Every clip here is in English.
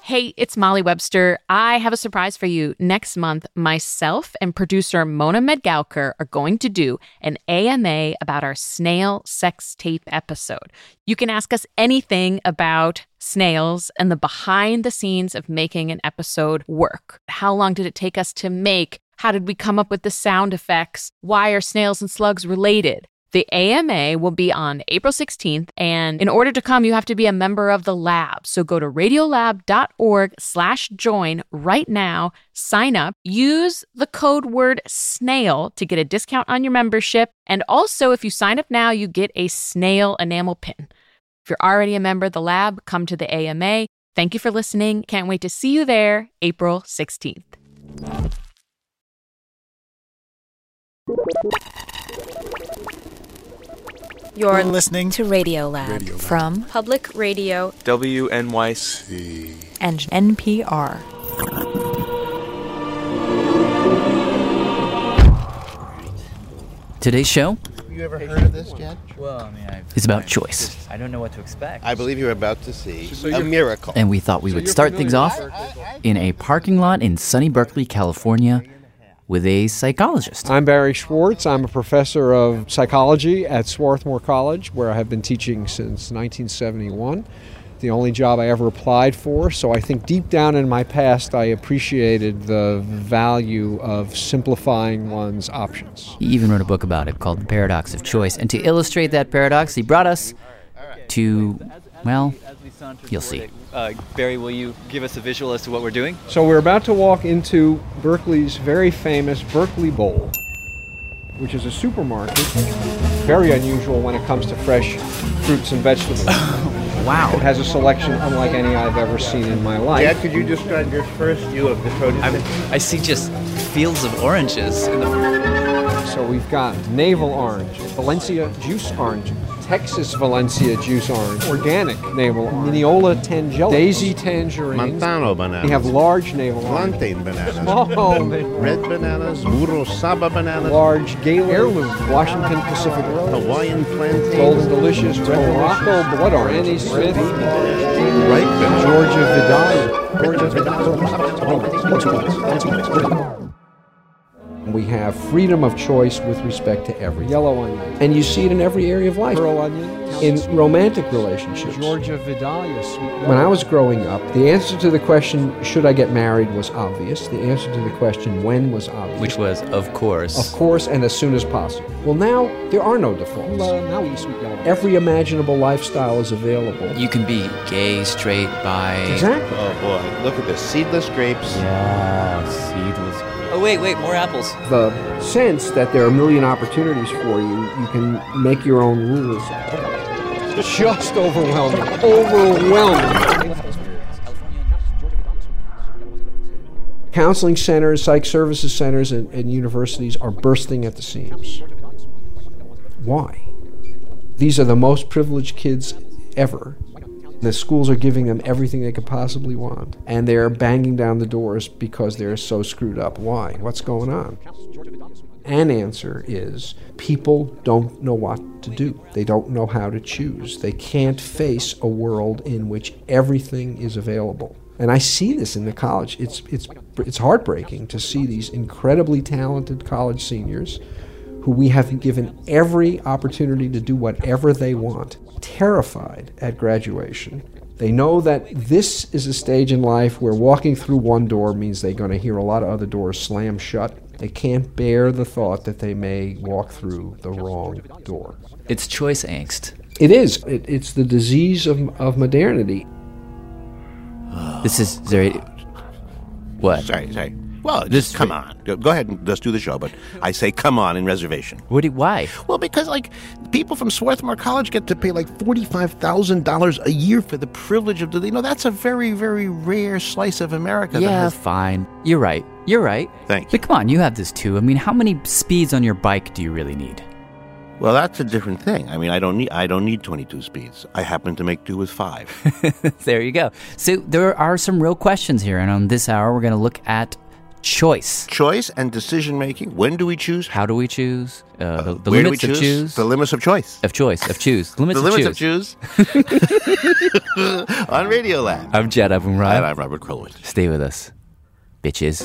Hey, it's Molly Webster. I have a surprise for you. Next month, myself and producer Mona Medgalker are going to do an AMA about our snail sex tape episode. You can ask us anything about snails and the behind the scenes of making an episode work. How long did it take us to make? How did we come up with the sound effects? Why are snails and slugs related? The AMA will be on April 16th, and in order to come, you have to be a member of the lab. So go to radiolab.org/join right now, sign up, use the code word SNAIL to get a discount on your membership. And also, if you sign up now, you get a snail enamel pin. If you're already a member of the lab, come to the AMA. Thank you for listening. Can't wait to see you there, April 16th. You're listening to Radiolab from Public Radio WNYC and NPR. Today's show You ever heard of this, Jed? Well, I mean, is about choice. I don't know what to expect. I believe you're about to see a miracle. And we thought we would start things off in a parking lot in sunny Berkeley, California, with a psychologist. I'm Barry Schwartz. I'm a professor of psychology at Swarthmore College, where I have been teaching since 1971. The only job I ever applied for, so I think deep down in my past I appreciated the value of simplifying one's options. He even wrote a book about it called The Paradox of Choice. And to illustrate that paradox, he brought us to, well, you'll see. Barry, will you give us a visual as to what we're doing? So we're about to walk into Berkeley's very famous Berkeley Bowl, which is a supermarket, very unusual when it comes to fresh fruits and vegetables. Wow. It has a selection unlike any I've ever seen in my life. Jed, could you describe your first view of the produce? I see just fields of oranges. So we've got navel orange, Valencia juice orange, Texas Valencia juice orange, organic navel orange, Mineola tangella, daisy tangerine, Montano bananas. We have large navel orange, Plantain bananas. small Red bananas. Murosaba bananas. large Galen heirloom, Washington Pacific Rose, Hawaiian plantains. Golden Delicious, Morocco blood orange, Annie Smith, Ripe bananas. Georgia Vidal. We have freedom of choice with respect to every yellow onion. And you see it in every area of life. Pearl onion. In romantic relationships. Georgia Vidalia, sweet. When I was growing up, the answer to the question, should I get married, was obvious. The answer to the question, when, was obvious. Which was, of course. Of course, and as soon as possible. Well, now, there are no defaults. Now we eat sweet yellow. Every imaginable lifestyle is available. You can be gay, straight, bi. Exactly. Oh boy, look at this. Seedless grapes. Yeah, seedless. Oh, wait, more apples. The sense that there are a million opportunities for you, you can make your own rules. Just overwhelming. Overwhelming. Counseling centers, psych services centers, and universities are bursting at the seams. Why? These are the most privileged kids ever. The schools are giving them everything they could possibly want, and they're banging down the doors because they're so screwed up. Why? What's going on? An answer is people don't know what to do. They don't know how to choose. They can't face a world in which everything is available. And I see this in the college. It's heartbreaking to see these incredibly talented college seniors who we have given every opportunity to do whatever they want, terrified at graduation. They know that this is a stage in life where walking through one door means they're going to hear a lot of other doors slam shut. They can't bear the thought that they may walk through the wrong door. It's choice angst. It is. It's the disease of modernity. This is very... What? Sorry. Well, just come on. Go ahead and just do the show, but I say come on in reservation. Why? Well, because, people from Swarthmore College get to pay, $45,000 a year for the privilege of... that's a very, very rare slice of America. Yeah, fine. You're right. Thank you. But come on, you have this too. I mean, how many speeds on your bike do you really need? Well, that's a different thing. I mean, I don't need 22 speeds. I happen to make do with 5. There you go. So there are some real questions here, and on this hour, we're going to look at choice. Choice and decision-making. When do we choose? How do we choose? The where limits do we of choose. The limits of choice. Of choice. Of choose. The limits of choose. On Radiolab. I'm Jad Abumrad. And I'm Robert Krulwich. Stay with us, bitches.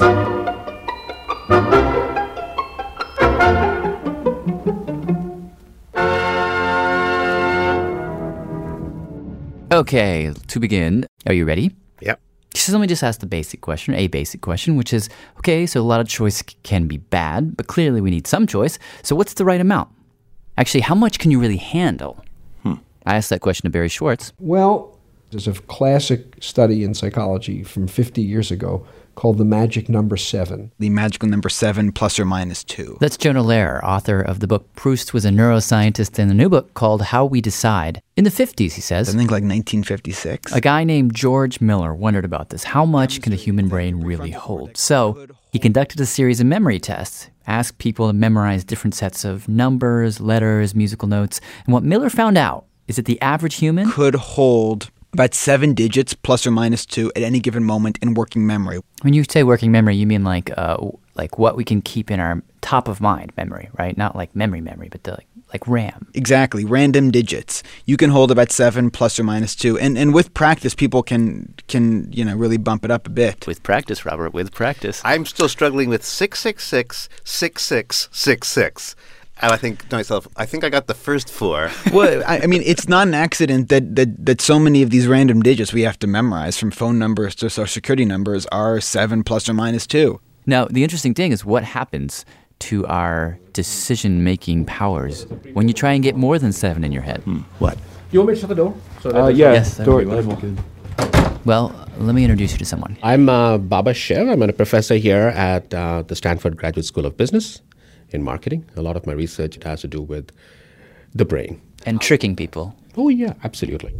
Okay, to begin, are you ready? Yep. So let me just ask a basic question, which is, okay, so a lot of choice can be bad, but clearly we need some choice. So what's the right amount? Actually, how much can you really handle? I asked that question to Barry Schwartz. Well, there's a classic study in psychology from 50 years ago called the magic number 7. The magical number 7 plus or minus 2. That's Jonah Lehrer, author of the book Proust Was a Neuroscientist, in a new book called How We Decide. In the 50s, he says, I think like 1956. a guy named George Miller wondered about this. How much can the human brain really hold? So he conducted a series of memory tests, asked people to memorize different sets of numbers, letters, musical notes. And what Miller found out is that the average human could hold about 7 digits plus or minus 2 at any given moment in working memory. When you say working memory, you mean like what we can keep in our top of mind memory, right? Not like memory, but like RAM. Exactly, random digits. You can hold about 7 plus or minus 2, and with practice, people can really bump it up a bit. With practice, Robert, with practice. I'm still struggling with 666, 6666. And I think to myself, I think I got the first 4. Well, I mean, it's not an accident that so many of these random digits we have to memorize, from phone numbers to social security numbers, are 7 plus or minus 2. Now, the interesting thing is what happens to our decision-making powers when you try and get more than 7 in your head. What? You want me to shut the door? Yes, door. Well, let me introduce you to someone. I'm Baba Shiv. I'm a professor here at the Stanford Graduate School of Business in marketing. A lot of my research has to do with the brain. And tricking people. Oh, yeah, absolutely.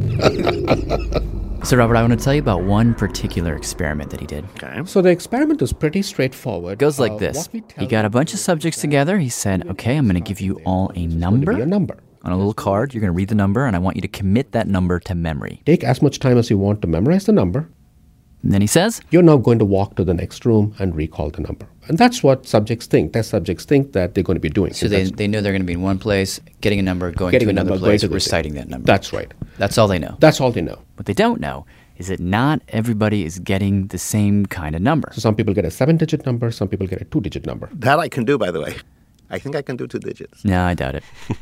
So, Robert, I want to tell you about one particular experiment that he did. Okay. So the experiment is pretty straightforward. It goes like this. He got a bunch of subjects together. He said, okay, I'm going to give you all a number. A number. On a little card, you're going to read the number, and I want you to commit that number to memory. Take as much time as you want to memorize the number. And then he says, you're now going to walk to the next room and recall the number. And that's what subjects think. Test subjects think that they're going to be doing. So they know they're going to be in one place, getting a number, going to another place, reciting that number. That's right. That's all they know. That's all they know. What they don't know is that not everybody is getting the same kind of number. So some people get a 7-digit number, some people get a 2-digit number. That I can do, by the way. I think I can do 2 digits. No, I doubt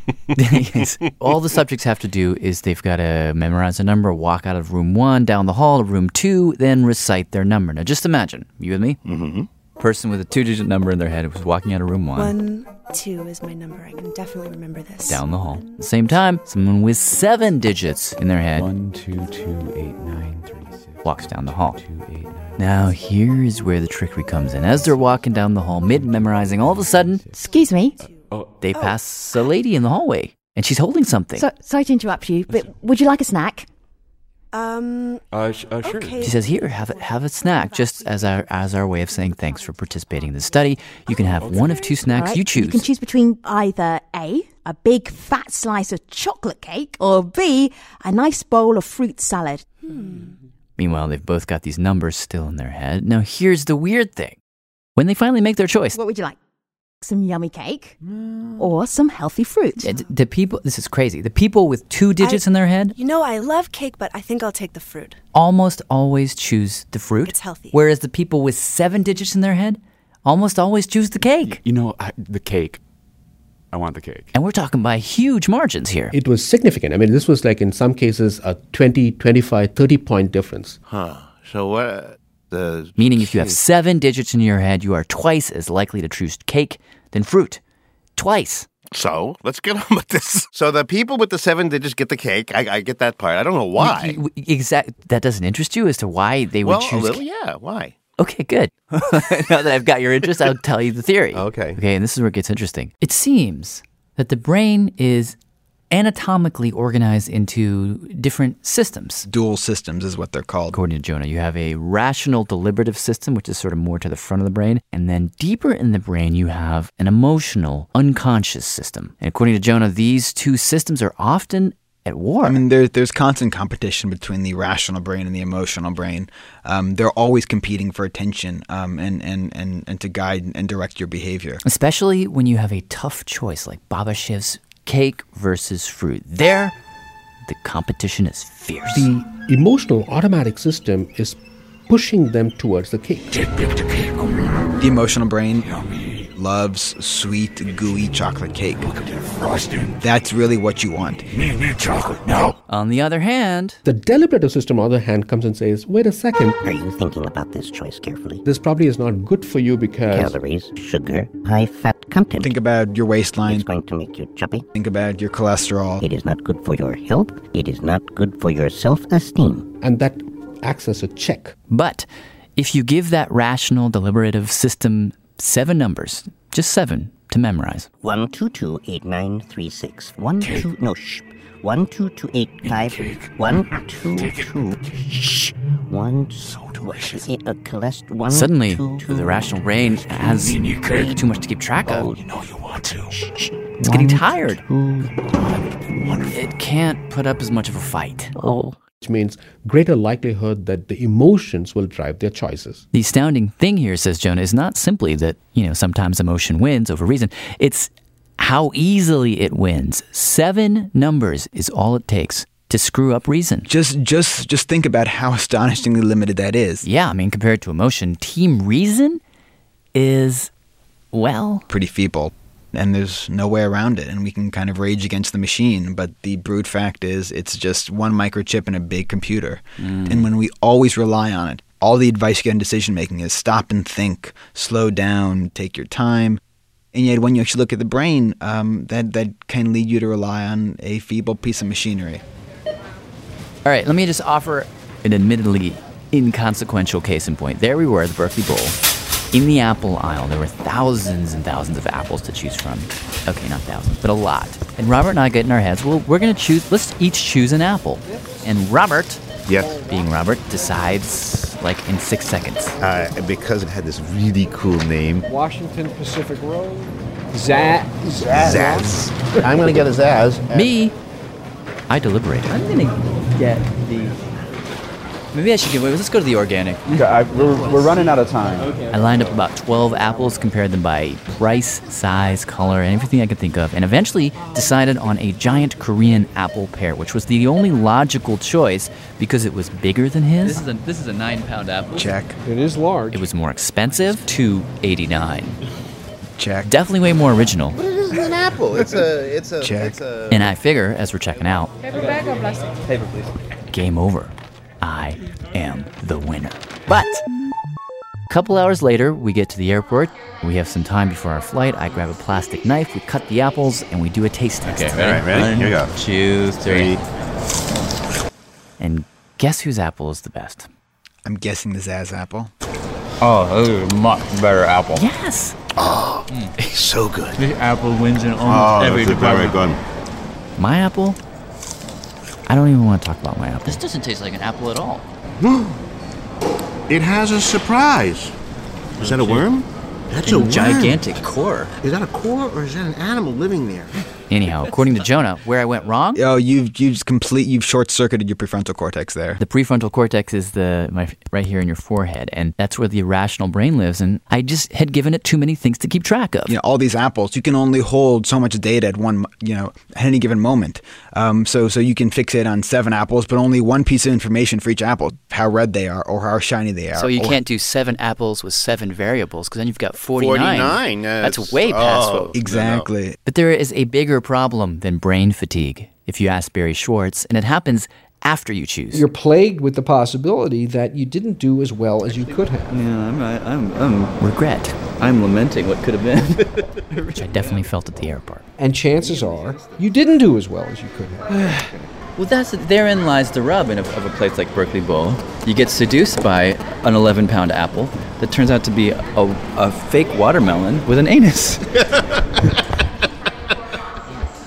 it. All the subjects have to do is they've got to memorize a number, walk out of room 1, down the hall to room 2, then recite their number. Now, just imagine, you with me? Mm-hmm. Person with a 2-digit number in their head was walking out of room 1. 1, 2 is my number. I can definitely remember this. Down the hall. At the same time, someone with 7 digits in their head. 1, 2, 2, 8, 9, 3, 6. Walks down the hall. 2, 8, 9. Now, here is where the trickery comes in. As they're walking down the hall, mid-memorizing, all of a sudden, excuse me, they pass a lady in the hallway, and she's holding something. Sorry to interrupt you, but would you like a snack? Sure. Okay. She says, here, have a snack, just as our way of saying thanks for participating in the study. You can have one of 2 snacks. Right. You choose. You can choose between either A, a big fat slice of chocolate cake, or B, a nice bowl of fruit salad. Meanwhile, they've both got these numbers still in their head. Now, here's the weird thing. When they finally make their choice... What would you like? Some yummy cake? Or some healthy fruit? The people... This is crazy. The people with 2 digits in their head... You know, I love cake, but I think I'll take the fruit. Almost always choose the fruit. It's healthy. Whereas the people with 7 digits in their head almost always choose the cake. You know, the cake. I want the cake. And we're talking by huge margins here. It was significant. I mean, this was like in some cases a 20, 25, 30-point difference. Huh. So what? Meaning if you have 7 digits in your head, you are twice as likely to choose cake than fruit. Twice. So let's get on with this. So the people with the 7 digits get the cake. I get that part. I don't know why. That doesn't interest you as to why they would choose a little, yeah. Why? Okay, good. Now that I've got your interest, I'll tell you the theory. Okay. Okay, and this is where it gets interesting. It seems that the brain is anatomically organized into different systems. Dual systems is what they're called. According to Jonah, you have a rational deliberative system, which is sort of more to the front of the brain. And then deeper in the brain, you have an emotional unconscious system. And according to Jonah, these 2 systems are often at war. I mean, there's constant competition between the rational brain and the emotional brain. They're always competing for attention and to guide and direct your behavior. Especially when you have a tough choice like Baba Shiv's cake versus fruit. There, the competition is fierce. The emotional automatic system is pushing them towards the cake. The emotional brain loves sweet, gooey chocolate cake. That's really what you want. Chocolate now. On the other hand, the deliberative system, on the other hand, comes and says, wait a second. Are you thinking about this choice carefully? This probably is not good for you because... Calories, sugar, high-fat content. Think about your waistline. It's going to make you chubby. Think about your cholesterol. It is not good for your health. It is not good for your self-esteem. And that acts as a check. But if you give that rational, deliberative system 7 numbers, just 7, to memorize. 1228936. 12285. 122. Suddenly, the rational brain has too much to keep track of. It's getting tired. It can't put up as much of a fight. Which means greater likelihood that the emotions will drive their choices. The astounding thing here, says Jonah, is not simply that, sometimes emotion wins over reason. It's how easily it wins. 7 numbers is all it takes to screw up reason. Just think about how astonishingly limited that is. Yeah, compared to emotion, team reason is, pretty feeble. And there's no way around it, and we can kind of rage against the machine, but the brute fact is it's just one microchip in a big computer. And when we always rely on it, all the advice you get in decision-making is stop and think, slow down, take your time. And yet when you actually look at the brain, that can lead you to rely on a feeble piece of machinery. All right, let me just offer an admittedly inconsequential case in point. There we were at the Berkeley Bowl. In the apple aisle, there were thousands and thousands of apples to choose from. Okay, not thousands, but a lot. And Robert and I get in our heads, well, we're going to let's each choose an apple. And Robert, being Robert, decides in 6 seconds. Because it had this really cool name. Washington Pacific Road. Zaz. I'm going to get a Zaz. Me, I deliberated. I'm going to get the... Maybe I should let's go to the organic. We're running out of time. Okay. I lined up about 12 apples, compared them by price, size, color, and everything I could think of, and eventually decided on a giant Korean apple pear, which was the only logical choice because it was bigger than his. This is a 9-pound apple. Check. It is large. It was more expensive, $2.89. Check. Definitely way more original. But it isn't an apple. It's a check. And I figure, as we're checking out, Paper bag or plastic? Paper, please. Game over. I am the winner. But a couple hours later, we get to the airport. We have some time before our flight. I grab a plastic knife, we cut the apples, and we do a taste test. Okay, all right, ready? Here we go. 2, 3. And guess whose apple is the best? I'm guessing the Zaz apple. Oh, this is a much better apple. Yes. Oh, so good. This apple wins in almost every department. Very good. My apple? I don't even want to talk about my apple. This doesn't taste like an apple at all. It has a surprise. Is that a worm? That's a worm. Gigantic core. Is that a core or is that an animal living there? Anyhow, according to Jonah, where I went wrong? Oh, you've short-circuited your prefrontal cortex there. The prefrontal cortex is right here in your forehead, and that's where the irrational brain lives, and I just had given it too many things to keep track of. All these apples, you can only hold so much data at at any given moment. So you can fixate on 7 apples, but only one piece of information for each apple, how red they are or how shiny they are. So you can't do 7 apples with 7 variables, because then you've got 49. 49. That's way past what... Exactly. No. But there is a bigger problem than brain fatigue, if you ask Barry Schwartz, and it happens after you choose. You're plagued with the possibility that you didn't do as well as you could have. Yeah, I'm regret. I'm lamenting what could have been. Which I definitely felt at the airport. And chances are, you didn't do as well as you could have. Well, therein lies the rub of a place like Berkeley Bowl. You get seduced by an 11-pound apple that turns out to be a fake watermelon with an anus.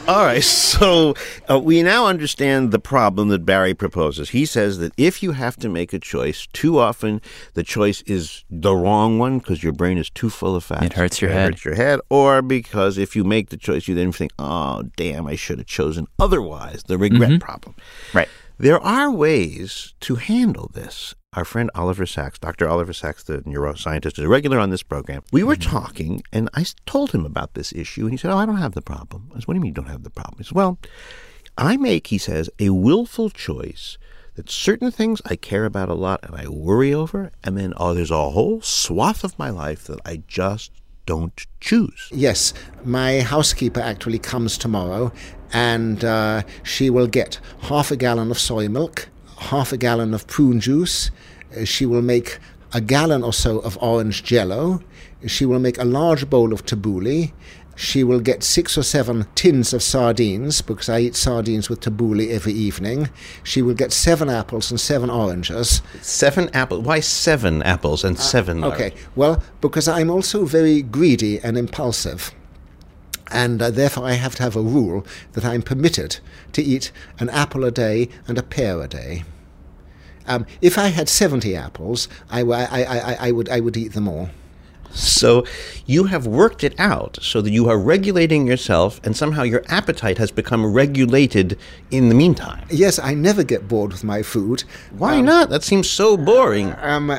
All right, so we now understand the problem that Barry proposes. He says that if you have to make a choice, too often the choice is the wrong one because your brain is too full of fat. It hurts your head. It hurts your head. Or because if you make the choice, you then think, oh, damn, I should have chosen otherwise. The regret problem. Right. There are ways to handle this. Our friend Oliver Sacks, Dr. Oliver Sacks, the neuroscientist, is a regular on this program. We were talking, and I told him about this issue, and he said, I don't have the problem. I said, what do you mean you don't have the problem? He said, well, I make, he says, a willful choice that certain things I care about a lot and I worry over, and then, there's a whole swath of my life that I just don't choose. Yes, my housekeeper actually comes tomorrow, and she will get half a gallon of soy milk, half a gallon of prune juice. She will make a gallon or so of orange jello. She will make a large bowl of tabbouleh. She will get 6 or 7 tins of sardines, because I eat sardines with tabbouleh every evening. She will get 7 apples and 7 oranges. 7 apples? Why 7 apples and 7 Okay, well, because I'm also very greedy and impulsive. And therefore I have to have a rule that I'm permitted to eat an apple a day and a pear a day. If I had 70 apples, I would eat them all. So you have worked it out so that you are regulating yourself, and somehow your appetite has become regulated in the meantime. Yes, I never get bored with my food. Why not? That seems so boring.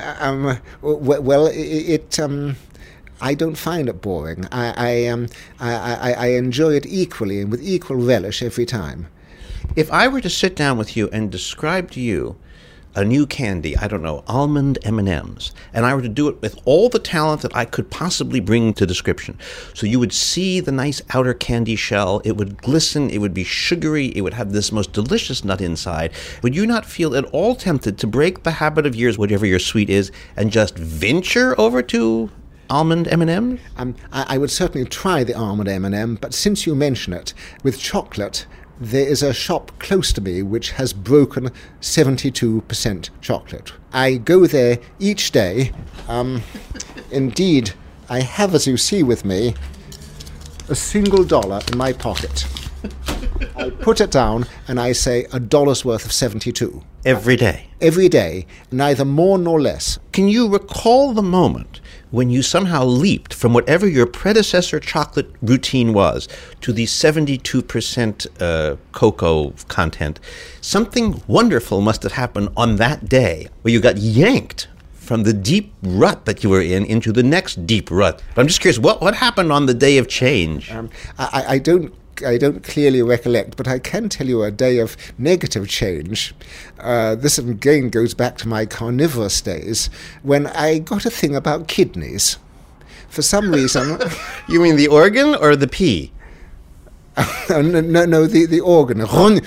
I don't find it boring. I enjoy it equally and with equal relish every time. If I were to sit down with you and describe to you a new candy, I don't know, almond M&Ms, and I were to do it with all the talent that I could possibly bring to description. So you would see the nice outer candy shell, it would glisten, it would be sugary, it would have this most delicious nut inside. Would you not feel at all tempted to break the habit of yours, whatever your sweet is, and just venture over to almond M&M? I would certainly try the almond M&M, but since you mention it, with chocolate, there is a shop close to me which has broken 72% chocolate. I go there each day. Indeed, I have, as you see with me, a single dollar in my pocket. I put it down and I say $1 worth of 72. Every day? Every day, neither more nor less. Can you recall the moment when you somehow leaped from whatever your predecessor chocolate routine was to the 72% cocoa content? Something wonderful must have happened on that day where you got yanked from the deep rut that you were in into the next deep rut. But I'm just curious, what happened on the day of change? I don't clearly recollect, but I can tell you a day of negative change. This again goes back to my carnivorous days, when I got a thing about kidneys. For some reason... You mean the organ or the pea? No, the organ.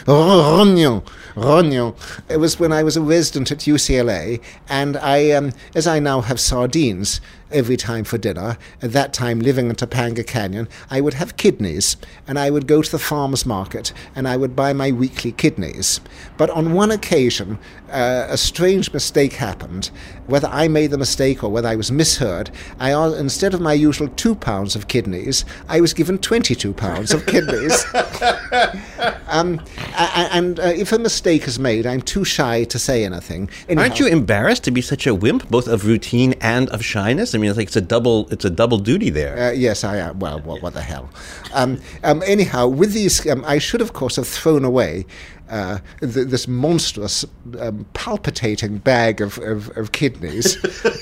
Rognon. It was when I was a resident at UCLA, and as I now have sardines every time for dinner, at that time living in Topanga Canyon, I would have kidneys, and I would go to the farmer's market, and I would buy my weekly kidneys. But on one occasion, a strange mistake happened. Whether I made the mistake or whether I was misheard, instead of my usual 2 pounds of kidneys, I was given 22 pounds of kidneys. And if a mistake is made, I'm too shy to say anything. Anyhow, aren't you embarrassed to be such a wimp, both of routine and of shyness? I mean, it's like it's a double duty there. Yes, I am. Well, what the hell? Anyhow, with these, I should, of course, have thrown away this monstrous, palpitating bag of kidneys.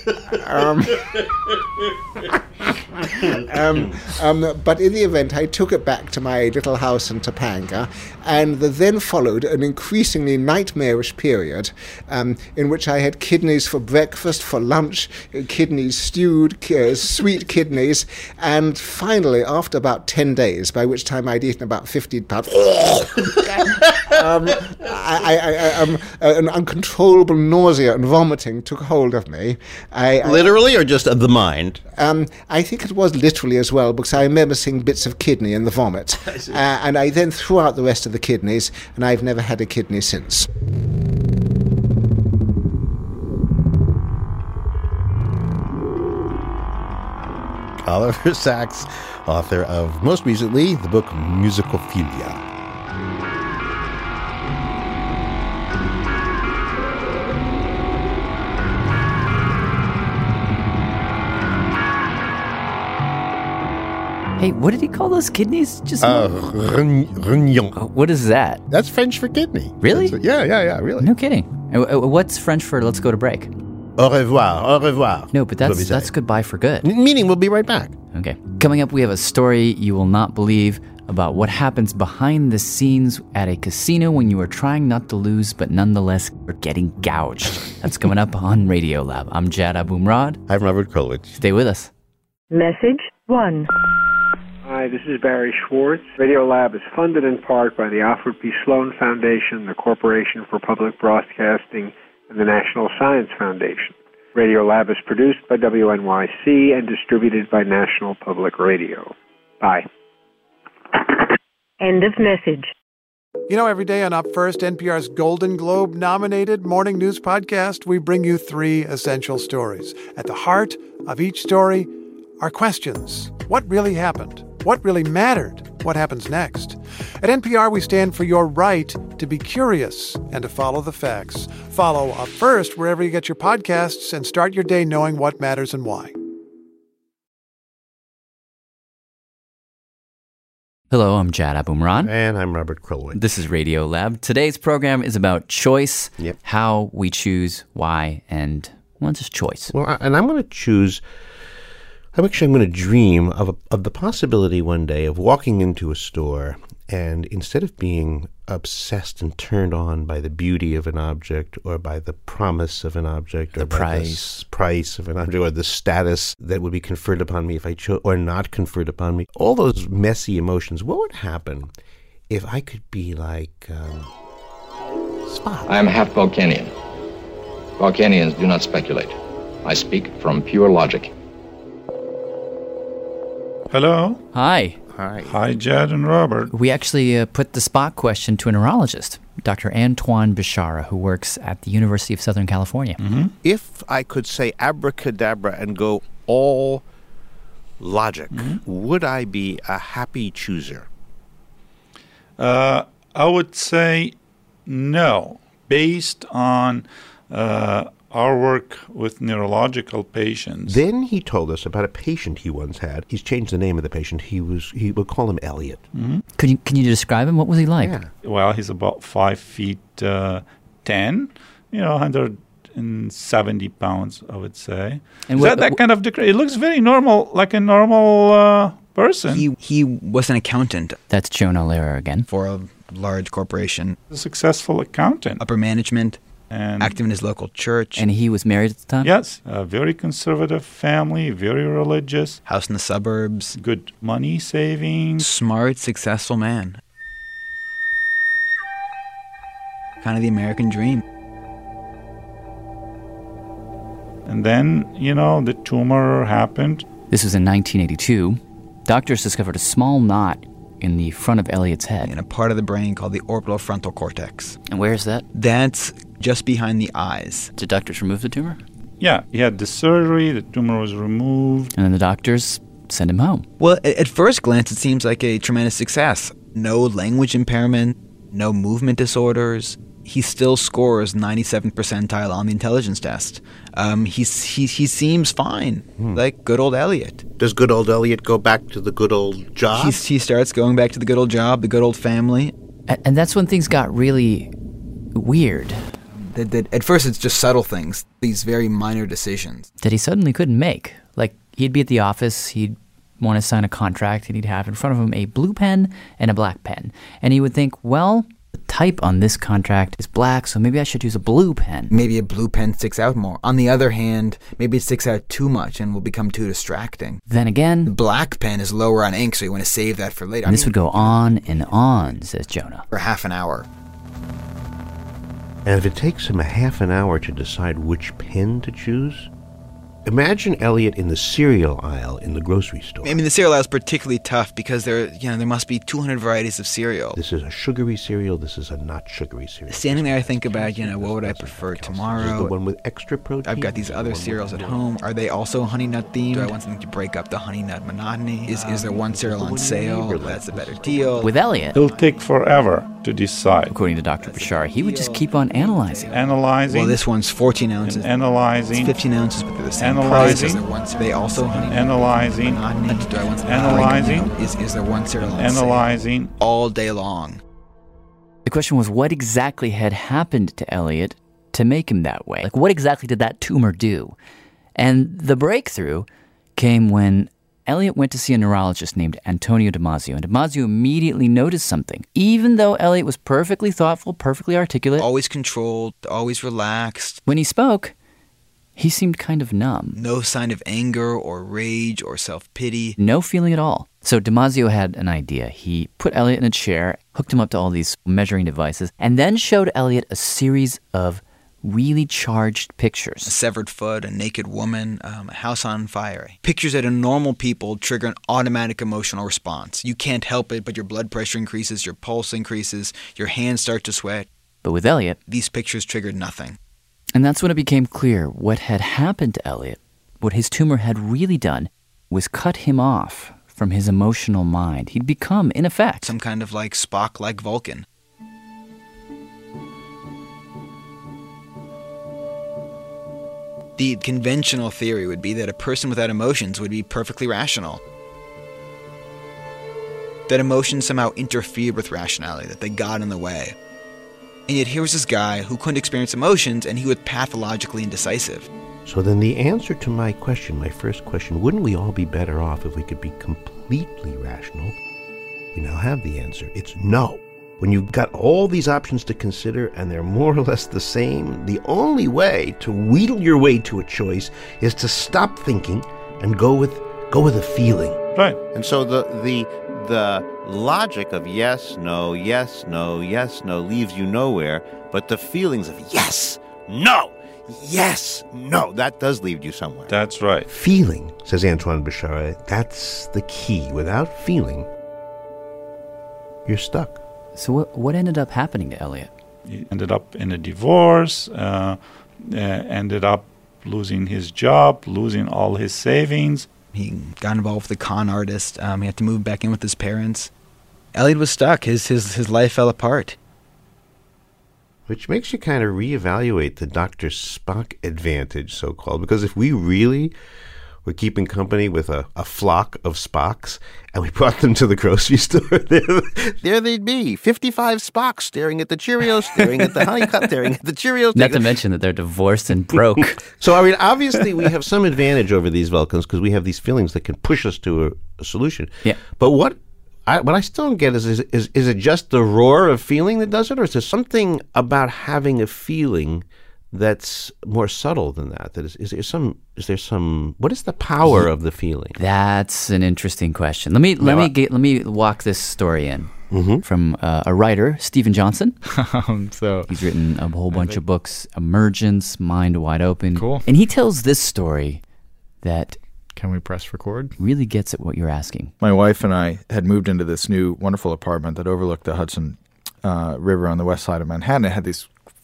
But in the event, I took it back to my little house in Topanga, and then followed an increasingly nightmarish period in which I had kidneys for breakfast, for lunch, kidneys stewed, sweet kidneys, and finally, after about 10 days, by which time I'd eaten about 15 pounds, an uncontrollable nausea and vomiting took hold of me. Literally, or just of the mind? I think it was literally as well, because I remember seeing bits of kidney in the vomit. And I then threw out the rest of the kidneys, and I've never had a kidney since. Oliver Sacks, author of, most recently, the book Musicophilia. Hey, what did he call those kidneys? Just Rognon. What is that? That's French for kidney. Really? Yeah, really. No kidding. What's French for let's go to break? Au revoir. No, but that's goodbye for good. Meaning we'll be right back. Okay. Coming up, we have a story you will not believe about what happens behind the scenes at a casino when you are trying not to lose, but nonetheless are getting gouged. That's coming up on Radio Lab. I'm Jad Abumrad. I'm Robert Krulwich. Stay with us. Message 1. Hi, this is Barry Schwartz. Radio Lab is funded in part by the Alfred P. Sloan Foundation, the Corporation for Public Broadcasting, and the National Science Foundation. Radio Lab is produced by WNYC and distributed by National Public Radio. Bye. End of message. You know, every day on Up First, NPR's Golden Globe-nominated morning news podcast, we bring you 3 essential stories. At the heart of each story are questions. What really happened? What really mattered? What happens next? At NPR, we stand for your right to be curious and to follow the facts. Follow Up First wherever you get your podcasts and start your day knowing what matters and why. Hello, I'm Jad Abumrad. And I'm Robert Krulwich. This is Radio Lab. Today's program is about choice, how we choose, why, and, well, just choice. Well, and I'm going to choose... I'm going to dream of the possibility one day of walking into a store and instead of being obsessed and turned on by the beauty of an object or by the promise of an object or by the price of an object or the status that would be conferred upon me if I chose or not conferred upon me, all those messy emotions, what would happen if I could be like Spock? I am half Vulcanian. Vulcanians do not speculate. I speak from pure logic. Hello. Hi. Hi, Jad and Robert. We actually put the Spock question to a neurologist, Dr. Antoine Bishara, who works at the University of Southern California. Mm-hmm. If I could say abracadabra and go all logic, would I be a happy chooser? I would say no. Based on our work with neurological patients. Then he told us about a patient he once had. He's changed the name of the patient. He would call him Elliot. Mm-hmm. Can you describe him? What was he like? Yeah. Well, he's about 5 feet 10, 170 pounds, I would say. And that kind of it looks very normal, like a normal person. He was an accountant. That's Jonah Lehrer again. For a large corporation. A successful accountant. Upper management. And active in his local church. And he was married at the time? Yes. A very conservative family, very religious. House in the suburbs. Good money savings. Smart, successful man. Kind of the American dream. And then, the tumor happened. This was in 1982. Doctors discovered a small knot in the front of Elliot's head. In a part of the brain called the orbitofrontal cortex. And where is that? That's just behind the eyes. Did doctors remove the tumor? Yeah, he had the surgery, the tumor was removed. And then the doctors sent him home. Well, at first glance, it seems like a tremendous success. No language impairment, no movement disorders. He still scores 97th percentile on the intelligence test. He seems fine, like good old Elliot. Does good old Elliot go back to the good old job? He starts going back to the good old job, the good old family. And that's when things got really weird. At first, it's just subtle things, these very minor decisions. That he suddenly couldn't make. Like, he'd be at the office, he'd want to sign a contract, and he'd have in front of him a blue pen and a black pen. And he would think, well, the type on this contract is black, so maybe I should use a blue pen. Maybe a blue pen sticks out more. On the other hand, maybe it sticks out too much and will become too distracting. Then again, the black pen is lower on ink, so you want to save that for later. And this would go on and on, says Jonah. For half an hour. And if it takes him a half an hour to decide which pen to choose, Imagine Elliot in the cereal aisle in the grocery store. I mean, the cereal aisle is particularly tough because there must be 200 varieties of cereal. This is a sugary cereal. This is a not sugary cereal. Standing there, I think about, what would I prefer tomorrow? This is the one with extra protein. I've got these other cereals at home. Are they also honey nut themed? Do I want something to break up the honey nut monotony? Is there one cereal on sale that's a better deal? With Elliot, it'll take forever to decide. According to Dr. Bashar, he would just keep on analyzing. Well, this one's 14 ounces. Analyzing. It's 15 ounces, but they're the same Analyzing. price. Are they also honey? Analyzing. Do I want Analyzing. Is there one cereal on Analyzing. sale? All day long. The question was, what exactly had happened to Elliot to make him that way? Like, what exactly did that tumor do? And the breakthrough came when Elliot went to see a neurologist named Antonio Damasio, and Damasio immediately noticed something. Even though Elliot was perfectly thoughtful, perfectly articulate, Always controlled, always relaxed. when he spoke, he seemed kind of numb. No sign of anger or rage or self-pity. No feeling at all. So Damasio had an idea. He put Elliot in a chair, hooked him up to all these measuring devices, and then showed Elliot a series of really charged pictures. A severed foot, a naked woman, a house on fire. Pictures that in normal people trigger an automatic emotional response. You can't help it, but your blood pressure increases, your pulse increases, your hands start to sweat. But with Elliot, these pictures triggered nothing. And that's when it became clear what had happened to Elliot, what his tumor had really done, was cut him off from his emotional mind. He'd become, in effect, some kind of like Spock, like Vulcan. The conventional theory would be that a person without emotions would be perfectly rational. That emotions somehow interfered with rationality, that they got in the way. And yet here was this guy who couldn't experience emotions, and he was pathologically indecisive. So then the answer to my question, my first question, wouldn't we all be better off if we could be completely rational? We now have the answer. It's no. When you've got all these options to consider and they're more or less the same, the only way to wheedle your way to a choice is to stop thinking and go with a feeling. Right. And so the logic of yes, no, yes, no, yes, no leaves you nowhere, but the feelings of yes, no, yes, no, that does lead you somewhere. That's right. Feeling, says Antoine Bashar, that's the key. Without feeling, you're stuck. So what ended up happening to Elliot? He ended up in a divorce, ended up losing his job, losing all his savings. He got involved with a con artist. He had to move back in with his parents. Elliot was stuck. His life fell apart. Which makes you kind of reevaluate the Dr. Spock advantage, so-called. Because if we really were keeping company with a flock of Spocks and we brought them to the grocery store, there they'd be. 55 Spocks staring at the Cheerios, staring at the Honeycutt, staring at the Cheerios. Not to mention that they're divorced and broke. So, I mean, obviously we have some advantage over these Vulcans because we have these feelings that can push us to a solution. Yeah. But what I still don't get is it just the roar of feeling that does it, or is there something about having a feeling that's more subtle than that? Is there some what is the power of the feeling? That's an interesting question. Let me walk this story in from a writer, Stephen Johnson. So he's written a whole bunch of books, Emergence, Mind Wide Open. Cool. And he tells this story that can we press record? Really gets at what you're asking. My wife and I had moved into this new wonderful apartment that overlooked the Hudson River on the west side of Manhattan. It had this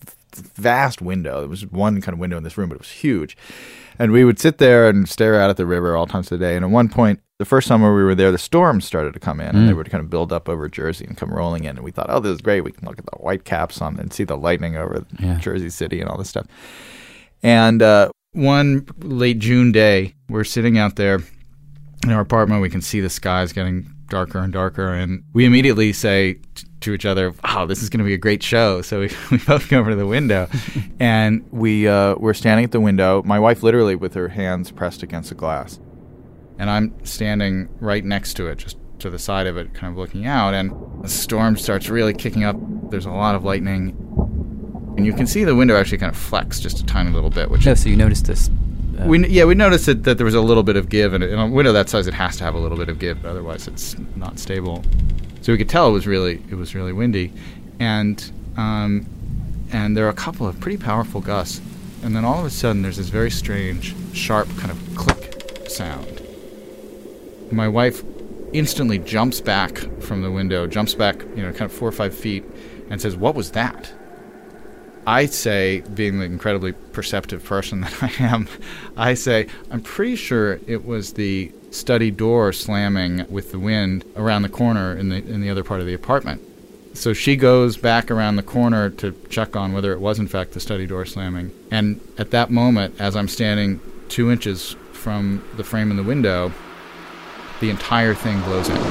vast window. There was one kind of window in this room, but it was huge. And we would sit there and stare out at the river all times of the day. And at one point, the first summer we were there, the storms started to come in, and they would kind of build up over Jersey and come rolling in. And we thought, oh, this is great. We can look at the white caps on and see the lightning over Jersey City and all this stuff. And one late June day, we're sitting out there in our apartment. We can see the skies getting darker and darker. And we immediately say to each other, wow, this is going to be a great show. So we both go over to the window, and we're standing at the window, my wife literally with her hands pressed against the glass. And I'm standing right next to it, just to the side of it, kind of looking out. And the storm starts really kicking up. There's a lot of lightning. And you can see the window actually kind of flex just a tiny little bit. So you noticed this? We noticed that there was a little bit of give. And in a window that size, it has to have a little bit of give. But otherwise, it's not stable. So we could tell it was really windy. And there are a couple of pretty powerful gusts And then all of a sudden, there's this very strange, sharp kind of click sound. My wife instantly jumps back from the window, jumps back, kind of 4 or 5 feet, and says, "What was that?" I say, being the incredibly perceptive person that I am, I say, "I'm pretty sure it was the study door slamming with the wind around the corner in the other part of the apartment." So she goes back around the corner to check on whether it was in fact the study door slamming. And at that moment, as I'm standing 2 inches from the frame in the window, the entire thing blows in.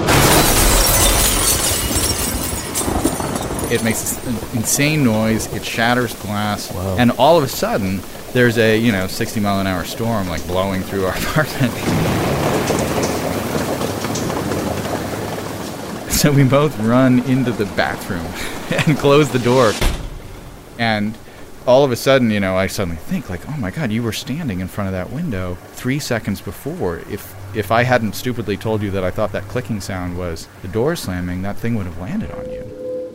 It makes this insane noise. It shatters glass. Whoa. And all of a sudden, there's a 60-mile-an-hour storm like blowing through our apartment. So we both run into the bathroom and close the door. And all of a sudden, I suddenly think like, oh my God, you were standing in front of that window 3 seconds before. If I hadn't stupidly told you that I thought that clicking sound was the door slamming, that thing would have landed on you.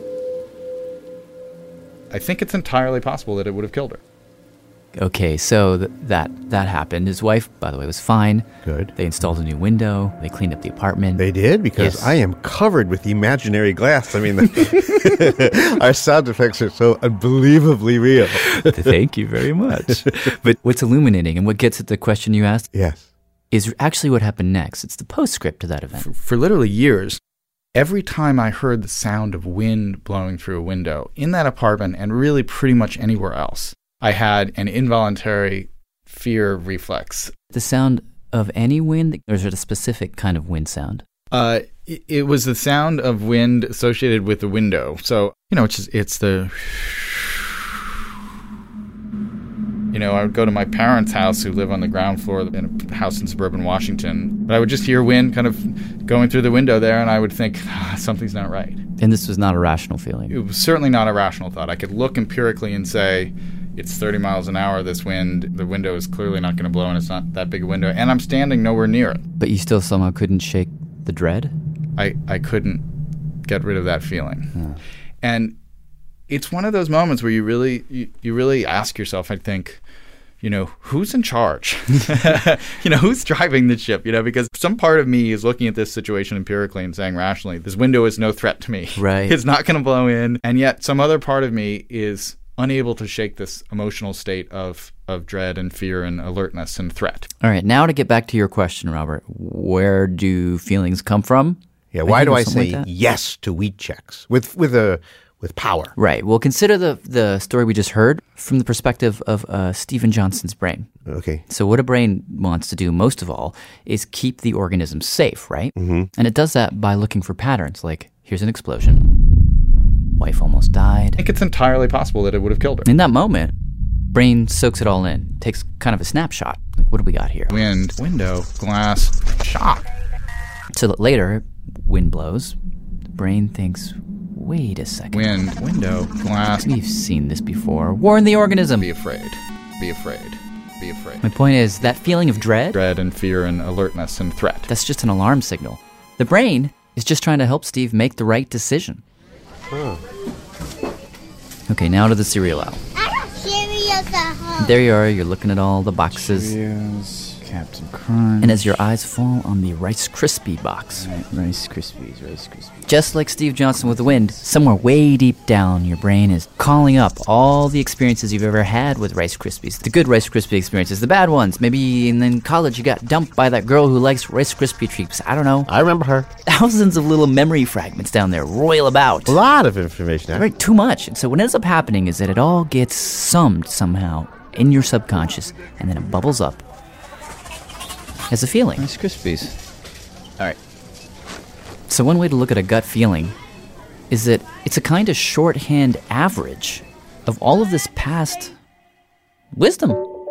I think it's entirely possible that it would have killed her. Okay, so that happened. His wife, by the way, was fine. Good. They installed a new window. They cleaned up the apartment. They did? Because yes. I am covered with imaginary glass. I mean, our sound effects are so unbelievably real. Thank you very much. But what's illuminating and what gets at the question you asked is actually what happened next. It's the postscript to that event. For literally years, every time I heard the sound of wind blowing through a window in that apartment and really pretty much anywhere else, I had an involuntary fear reflex. The sound of any wind, or is it a specific kind of wind sound? It was the sound of wind associated with the window. So, it's the... I would go to my parents' house who live on the ground floor in a house in suburban Washington. But I would just hear wind kind of going through the window there, and I would think, something's not right. And this was not a rational feeling? It was certainly not a rational thought. I could look empirically and say, it's 30 miles an hour, this wind. The window is clearly not going to blow, and it's not that big a window. And I'm standing nowhere near it. But you still somehow couldn't shake the dread? I couldn't get rid of that feeling. And it's one of those moments where you really ask yourself, I think, who's in charge? Who's driving the ship? Because some part of me is looking at this situation empirically and saying rationally, this window is no threat to me. Right. It's not going to blow in. And yet some other part of me is unable to shake this emotional state of dread and fear and alertness and threat. All right. Now to get back to your question, Robert, where do feelings come from? Yeah. Why do I say yes to wheat checks with power? Right. Well, consider the story we just heard from the perspective of Stephen Johnson's brain. Okay. So what a brain wants to do most of all is keep the organism safe, right? Mm-hmm. And it does that by looking for patterns, like here's an explosion. Wife almost died. I think it's entirely possible that it would have killed her. In that moment, brain soaks it all in, takes kind of a snapshot. Like, what do we got here? Wind, window, glass, shock. So that later, wind blows, the brain thinks, wait a second. Wind, window, glass. We've seen this before. Warn the organism. Be afraid. Be afraid. Be afraid. My point is, that feeling of dread and fear and alertness and threat. That's just an alarm signal. The brain is just trying to help Steve make the right decision. Huh. Okay, now to the cereal aisle. I have Cheerios at home. There you are, you're looking at all the boxes. Cheerios, Captain Crunch. And as your eyes fall on the Rice Krispie box. Right, Rice Krispies. Just like Steve Johnson with the wind, somewhere way deep down, your brain is calling up all the experiences you've ever had with Rice Krispies. The good Rice Krispie experiences, the bad ones. Maybe in college you got dumped by that girl who likes Rice Krispie treats. I don't know. I remember her. Thousands of little memory fragments down there roil about. A lot of information. Right, too much. And so what ends up happening is that it all gets summed somehow in your subconscious, and then it bubbles up as a feeling. Rice Krispies. All right. So one way to look at a gut feeling is that it's a kind of shorthand average of all of this past wisdom.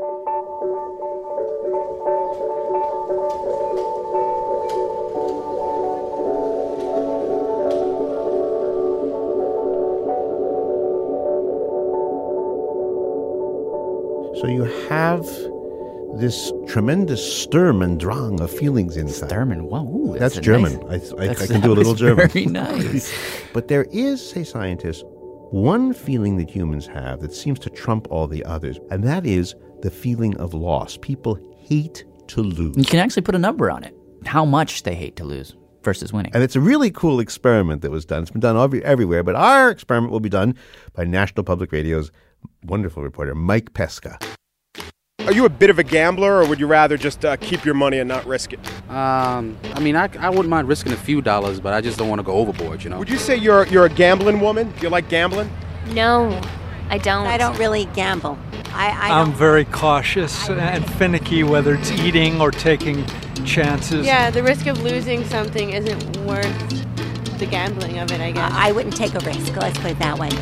So you have this tremendous Sturm und Drang of feelings inside. Sturm und wow, ooh, that's German. Nice, I can do a little German. Very nice. But there is, say scientists, one feeling that humans have that seems to trump all the others, and that is the feeling of loss. People hate to lose. You can actually put a number on it, how much they hate to lose versus winning. And it's a really cool experiment that was done. It's been done everywhere, but our experiment will be done by National Public Radio's wonderful reporter, Mike Pesca. Are you a bit of a gambler, or would you rather just keep your money and not risk it? I wouldn't mind risking a few dollars, but I just don't want to go overboard, you know? Would you say you're a gambling woman? Do you like gambling? No, I don't. I don't really gamble. I'm very cautious and finicky, whether it's eating or taking chances. Yeah, the risk of losing something isn't worth the gambling of it, I guess. I wouldn't take a risk, let's put it that way.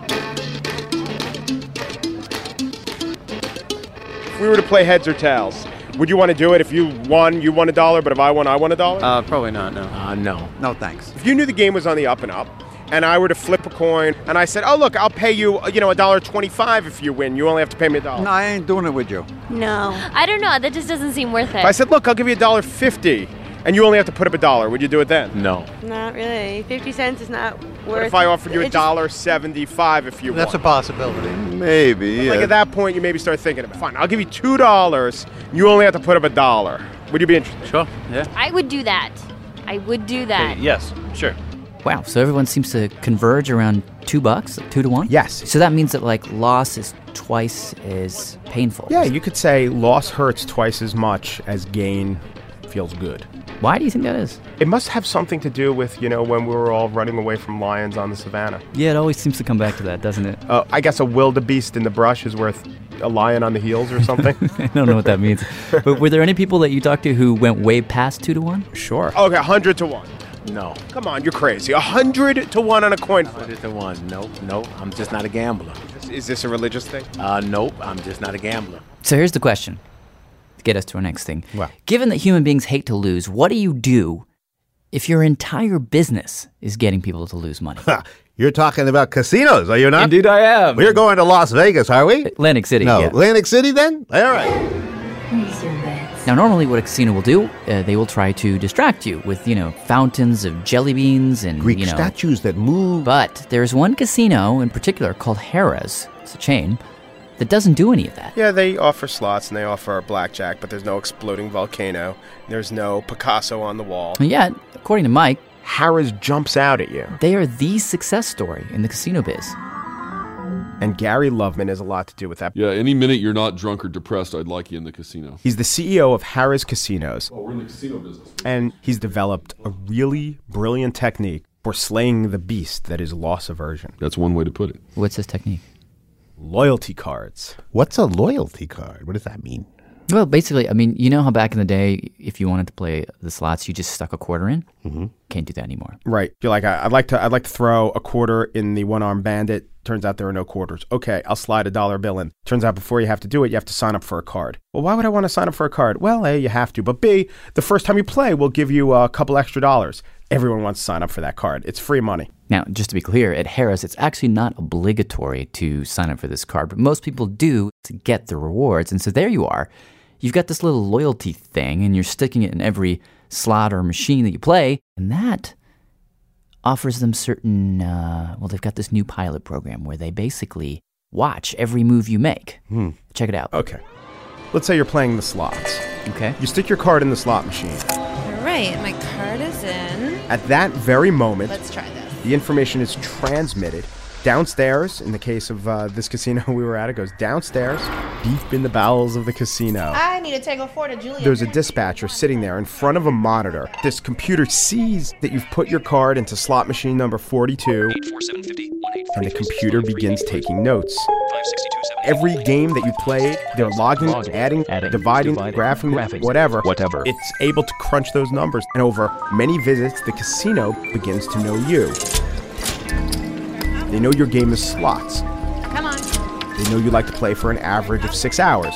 If we were to play heads or tails, would you want to do it? If you won $1, but if I won $1? Probably not, no. No. No, thanks. If you knew the game was on the up and up, and I were to flip a coin, and I said, oh, look, I'll pay you, $1.25 if you win. You only have to pay me $1. No, I ain't doing it with you. No. I don't know. That just doesn't seem worth it. If I said, look, I'll give you $1.50, and you only have to put up $1, would you do it then? No. Not really. 50 cents is not worth. What if I offered you $1.75 if you won? That's a possibility. Maybe, yeah. Like at that point, you maybe start thinking about it. Fine, I'll give you $2. You only have to put up $1. Would you be interested? Sure, yeah. I would do that. I would do that. Yes, sure. Wow, so everyone seems to converge around $2, 2 to 1? Yes. So that means that loss is twice as painful. Yeah, you could say loss hurts twice as much as gain feels good. Why do you think that is? It must have something to do with, when we were all running away from lions on the savannah. Yeah, it always seems to come back to that, doesn't it? I guess a wildebeest in the brush is worth a lion on the heels or something. I don't know what that means. But were there any people that you talked to who went way past 2 to 1? Sure. Okay, 100 to 1. No. Come on, you're crazy. 100 to 1 on a coin flip. 100 to 1. Nope. I'm just not a gambler. Is this a religious thing? Nope. I'm just not a gambler. So here's the question to get us to our next thing. Well, given that human beings hate to lose, what do you do if your entire business is getting people to lose money? You're talking about casinos, are you not? Indeed I am. We're going to Las Vegas, are we? Atlantic City, No, yeah. Atlantic City then? All right. Now, normally what a casino will do, they will try to distract you with, fountains of jelly beans and, Greek statues that move. But there's one casino in particular called Harrah's, it's a chain, that doesn't do any of that. Yeah, they offer slots and they offer blackjack, but there's no exploding volcano. There's no Picasso on the wall. And yet, according to Mike, Harrah's jumps out at you. They are the success story in the casino biz. And Gary Loveman has a lot to do with that. Yeah, any minute you're not drunk or depressed, I'd like you in the casino. He's the CEO of Harrah's Casinos. Oh, we're in the casino business. And he's developed a really brilliant technique for slaying the beast that is loss aversion. That's one way to put it. What's this technique? Loyalty cards. What's a loyalty card? What does that mean? Well, basically, you know how back in the day, if you wanted to play the slots, you just stuck a quarter in? Mm-hmm. Can't do that anymore. Right. You're like, I'd like to throw a quarter in the one-armed bandit. Turns out there are no quarters. Okay, I'll slide $1 bill in. Turns out before you have to do it, you have to sign up for a card. Well, why would I want to sign up for a card? Well, A, you have to. But B, the first time you play, we'll give you a couple extra dollars. Everyone wants to sign up for that card. It's free money. Now, just to be clear, at Harrah's, it's actually not obligatory to sign up for this card, but most people do to get the rewards. And so there you are. You've got this little loyalty thing, and you're sticking it in every slot or machine that you play, and that offers them certain, they've got this new pilot program where they basically watch every move you make. Check it out. Okay. Let's say you're playing the slots. Okay. You stick your card in the slot machine. All right, my card is in. At that very moment, Let's try this. The information is transmitted downstairs. In the case of this casino we were at, it goes downstairs, deep in the bowels of the casino. I need to take a photo, Julia. There's a dispatcher sitting there in front of a monitor. This computer sees that you've put your card into slot machine number 42, and the computer begins taking notes. Every game that you play, they're logging, adding, dividing, graphing, whatever. It's able to crunch those numbers, and over many visits, the casino begins to know you. They know your game is slots. Come on. They know you like to play for an average of 6 hours.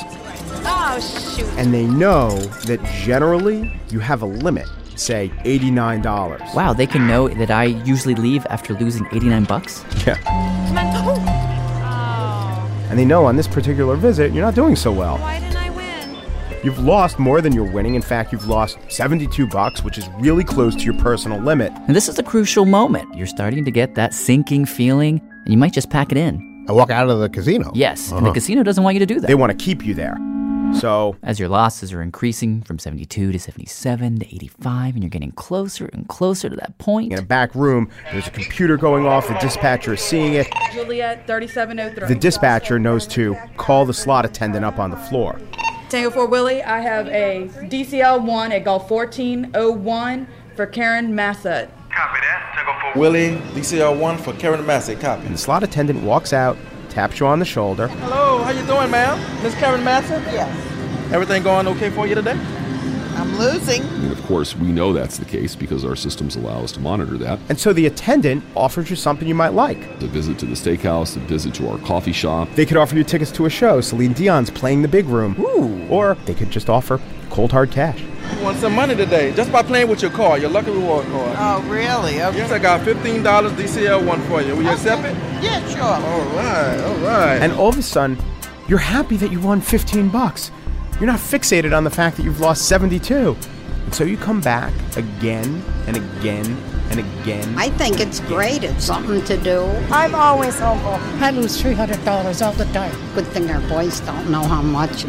Oh, shoot. And they know that generally you have a limit, say $89. Wow, they can know that I usually leave after losing $89? Yeah. Come on. Oh. And they know on this particular visit, you're not doing so well. Why didn't I win? You've lost more than you're winning. In fact, you've lost $72, which is really close to your personal limit. And this is a crucial moment. You're starting to get that sinking feeling and you might just pack it in. I walk out of the casino? Yes, and the casino doesn't want you to do that. They want to keep you there. So as your losses are increasing from 72 to 77 to 85, and you're getting closer and closer to that point. In a back room, there's a computer going off. The dispatcher is seeing it. Juliet, 3703. The dispatcher knows to call the slot attendant up on the floor. Tango 4 Willie, I have a DCL1 at Golf 1401 for Karen Massett. Copy that. Tango 4 Willie, DCL1 for Karen Massett. Copy. And the slot attendant walks out, taps you on the shoulder. Hello, how you doing, ma'am? Miss Karen Massett? Yes. Everything going okay for you today? I'm losing. And of course, we know that's the case because our systems allow us to monitor that. And so the attendant offers you something you might like. A visit to the steakhouse, a visit to our coffee shop. They could offer you tickets to a show. Celine Dion's playing the big room. Ooh. Or they could just offer cold hard cash. You want some money today just by playing with your card, your Lucky Reward card. Oh, really? Okay. Yes, I got $15 DCL1 for you. Will you accept it? Yeah, sure. All right. And all of a sudden, you're happy that you won $15. You're not fixated on the fact that you've lost 72. And so you come back again and again and again. I think it's great. It's something to do. I'm always hopeful. I lose $300 all the time. Good thing our boys don't know how much.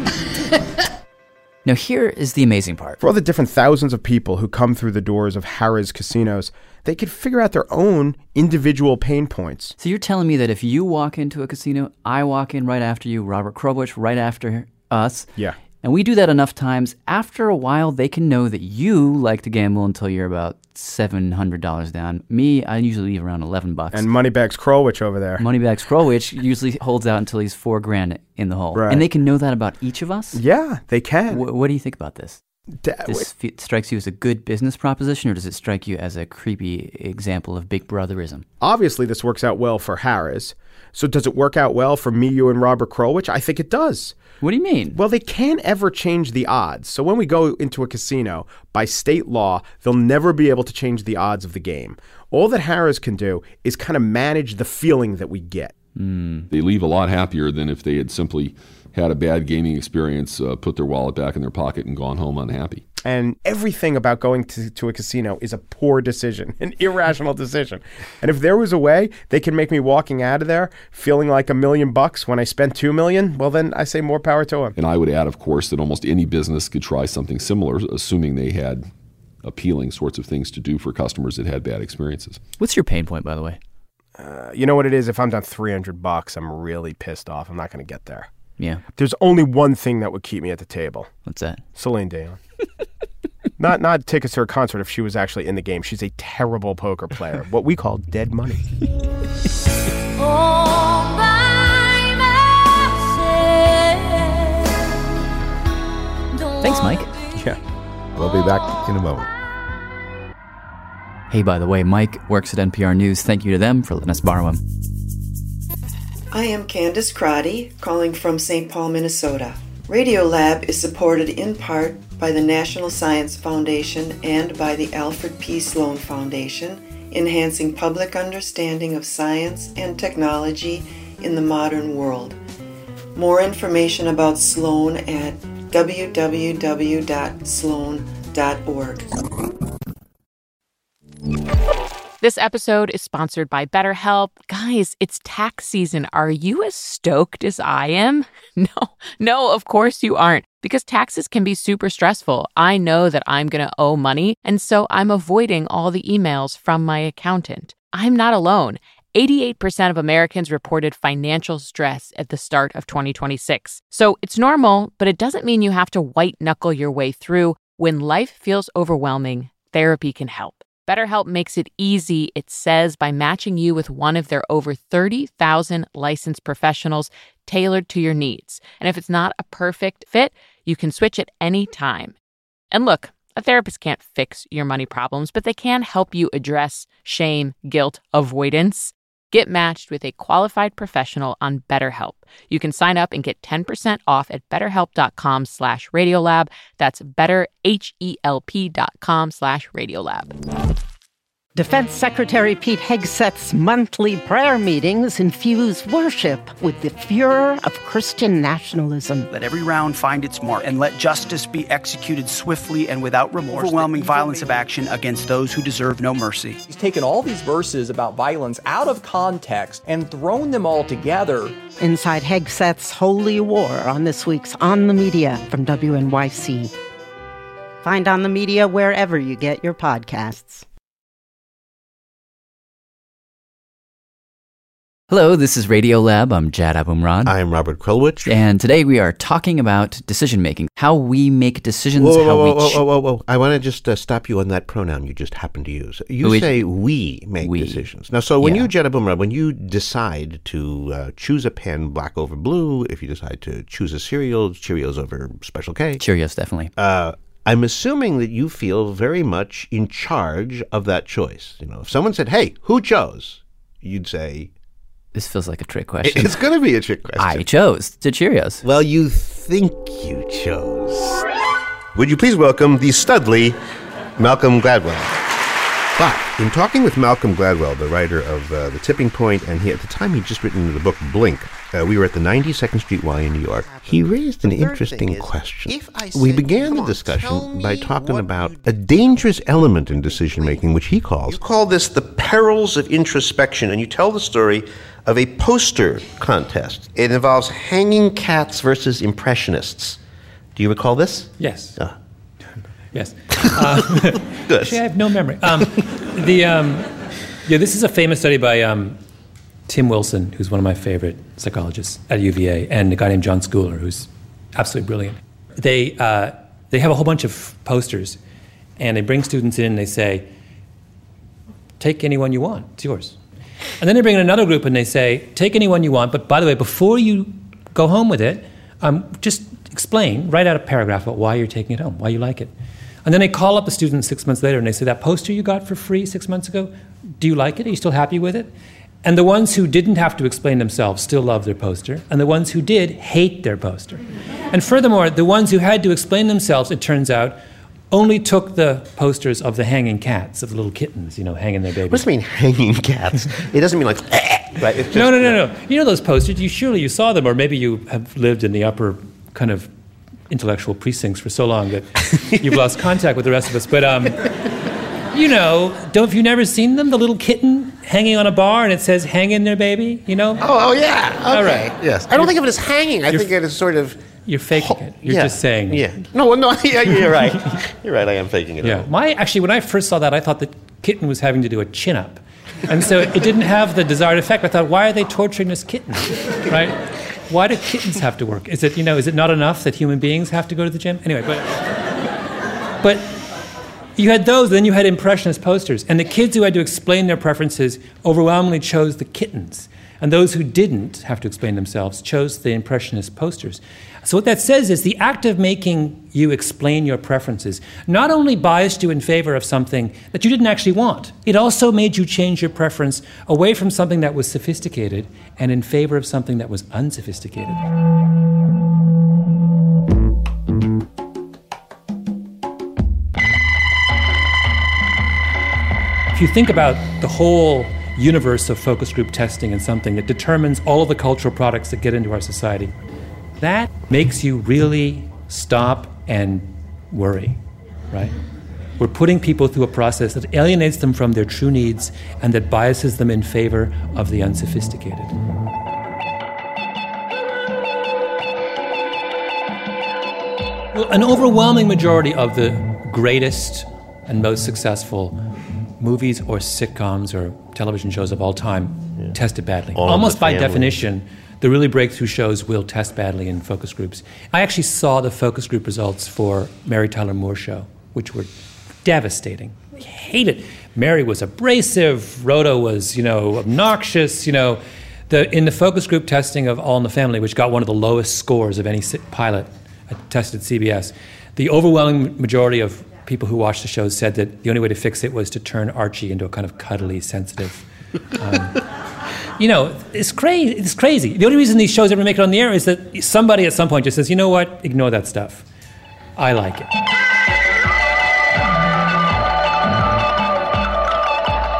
Now here is the amazing part. For all the different thousands of people who come through the doors of Harrah's casinos, they could figure out their own individual pain points. So you're telling me that if you walk into a casino, I walk in right after you, Robert Krulwich right after us. Yeah. And we do that enough times, after a while, they can know that you like to gamble until you're about $700 down. Me, I usually leave around $11. And Moneybags Krulwich over there. Moneybags Krulwich usually holds out until he's $4,000 in the hole. Right. And they can know that about each of us? Yeah, they can. What do you think about this? This strikes you as a good business proposition, or does it strike you as a creepy example of Big Brotherism? Obviously, this works out well for Harrah's. So does it work out well for me, you, and Robert Krulwich? I think it does. What do you mean? Well, they can't ever change the odds. So when we go into a casino, by state law, they'll never be able to change the odds of the game. All that Harrah's can do is kind of manage the feeling that we get. They leave a lot happier than if they had simply had a bad gaming experience, put their wallet back in their pocket, and gone home unhappy. And everything about going to a casino is a poor decision, an irrational decision. And if there was a way they can make me walking out of there feeling like $1 million when I spent $2 million, well, then I say more power to them. And I would add, of course, that almost any business could try something similar, assuming they had appealing sorts of things to do for customers that had bad experiences. What's your pain point, by the way? You know what it is? If I'm down $300, I'm really pissed off. I'm not going to get there. Yeah. There's only one thing that would keep me at the table. What's that? Celine Dion. Not tickets to her concert if she was actually in the game. She's a terrible poker player. What we call dead money. Thanks, Mike. Yeah. We'll be back in a moment. Hey, by the way, Mike works at NPR News. Thank you to them for letting us borrow him. I am Candace Crotty, calling from St. Paul, Minnesota. Radiolab is supported in part by the National Science Foundation and by the Alfred P. Sloan Foundation, enhancing public understanding of science and technology in the modern world. More information about Sloan at www.sloan.org. This episode is sponsored by BetterHelp. Guys, it's tax season. Are you as stoked as I am? No, of course you aren't, because taxes can be super stressful. I know that I'm going to owe money, and so I'm avoiding all the emails from my accountant. I'm not alone. 88% of Americans reported financial stress at the start of 2026. So it's normal, but it doesn't mean you have to white-knuckle your way through. When life feels overwhelming, therapy can help. BetterHelp makes it easy, it says, by matching you with one of their over 30,000 licensed professionals tailored to your needs. And if it's not a perfect fit, you can switch at any time. And look, a therapist can't fix your money problems, but they can help you address shame, guilt, avoidance. Get matched with a qualified professional on BetterHelp. You can sign up and get 10% off at BetterHelp.com/Radiolab. That's BetterHelp.com/Radiolab. Defense Secretary Pete Hegseth's monthly prayer meetings infuse worship with the furor of Christian nationalism. Let every round find its mark, and let justice be executed swiftly and without remorse. Overwhelming violence of action against those who deserve no mercy. He's taken all these verses about violence out of context and thrown them all together. Inside Hegseth's Holy War on this week's On the Media from WNYC. Find On the Media wherever you get your podcasts. Hello, this is Radiolab. I'm Jad Abumrad. I'm Robert Krulwich. And today we are talking about decision-making, how we make decisions, Whoa. I want to just stop you on that pronoun you just happened to use. You say we make decisions. Now, so when you, Jad Abumrad, when you decide to choose a pen, black over blue, if you decide to choose a cereal, Cheerios over Special K. Cheerios, definitely. I'm assuming that you feel very much in charge of that choice. You know, if someone said, hey, who chose? You'd say... This feels like a trick question. It's going to be a trick question. I chose the Cheerios. Well, you think you chose. Would you please welcome the studly Malcolm Gladwell? But in talking with Malcolm Gladwell, the writer of The Tipping Point, and at the time he'd just written the book Blink, we were at the 92nd Street Y in New York. He raised an interesting question. We began the discussion by talking about a dangerous element in decision-making, which he calls... You call this the perils of introspection, and you tell the story of a poster contest. It involves hanging cats versus impressionists. Do you recall this? Yes. Yes. Good. Actually, I have no memory. This is a famous study by Tim Wilson, who's one of my favorite psychologists at UVA, and a guy named John Schooler, who's absolutely brilliant. They have a whole bunch of posters, and they bring students in and they say, take anyone you want, it's yours. And then they bring in another group and they say, take anyone you want, but by the way, before you go home with it, just explain, write out a paragraph about why you're taking it home, why you like it. And then they call up the student 6 months later and they say, that poster you got for free 6 months ago, do you like it? Are you still happy with it? And the ones who didn't have to explain themselves still love their poster, and the ones who did hate their poster. And furthermore, the ones who had to explain themselves, it turns out, only took the posters of the hanging cats, of the little kittens, hanging their babies. What does it mean, hanging cats? It doesn't mean like, right? It's just, No. You know those posters, you saw them, or maybe you have lived in the upper kind of intellectual precincts for so long that you've lost contact with the rest of us. But, have you never seen them? The little kitten hanging on a bar and it says, hang in there, baby, Oh, yeah. Okay. All right. Yes. I don't think of it as hanging. I think it is sort of... You're faking it. You're just saying it. Yeah. No, yeah, you're right. You're right, I am faking it. Yeah. Actually, when I first saw that, I thought the kitten was having to do a chin-up. And so it didn't have the desired effect. I thought, why are they torturing this kitten? Right? Why do kittens have to work? Is it not enough that human beings have to go to the gym? Anyway, but you had those, then you had impressionist posters. And the kids who had to explain their preferences overwhelmingly chose the kittens. And those who didn't have to explain themselves chose the impressionist posters. So what that says is the act of making you explain your preferences not only biased you in favor of something that you didn't actually want, it also made you change your preference away from something that was sophisticated and in favor of something that was unsophisticated. If you think about the whole universe of focus group testing and something that determines all of the cultural products that get into our society, that makes you really stop and worry, right? We're putting people through a process that alienates them from their true needs and that biases them in favor of the unsophisticated. Well, an overwhelming majority of the greatest and most successful movies or sitcoms or television shows of all time tested badly. Almost by definition, the really breakthrough shows will test badly in focus groups. I actually saw the focus group results for Mary Tyler Moore Show, which were devastating. I hated. Mary was abrasive. Rhoda was, obnoxious. In the focus group testing of All in the Family, which got one of the lowest scores of any pilot tested at CBS, the overwhelming majority of people who watched the show said that the only way to fix it was to turn Archie into a kind of cuddly, sensitive. It's crazy. It's crazy. The only reason these shows ever make it on the air is that somebody at some point just says, you know what, ignore that stuff. I like it.